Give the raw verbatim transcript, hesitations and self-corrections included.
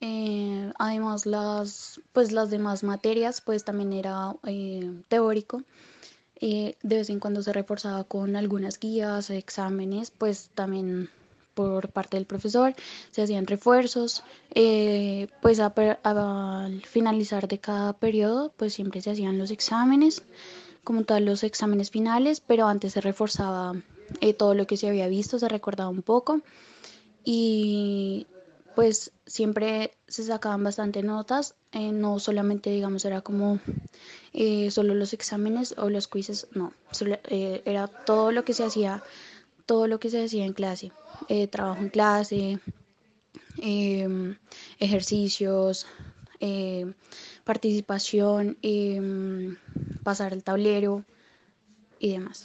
Eh, además, las, pues las demás materias, pues también era eh, teórico. Eh, de vez en cuando se reforzaba con algunas guías, exámenes, pues también por parte del profesor, se hacían refuerzos, eh, pues a per- a- al finalizar de cada periodo, pues siempre se hacían los exámenes, como tal los exámenes finales, pero antes se reforzaba eh, todo lo que se había visto, se recordaba un poco y pues siempre se sacaban bastante notas, eh, no solamente digamos era como eh, solo los exámenes o los quizzes, no, solo, eh, era todo lo que se hacía, todo lo que se hacía en clase, eh, trabajo en clase, eh, ejercicios, eh, participación, eh, pasar el tablero y demás.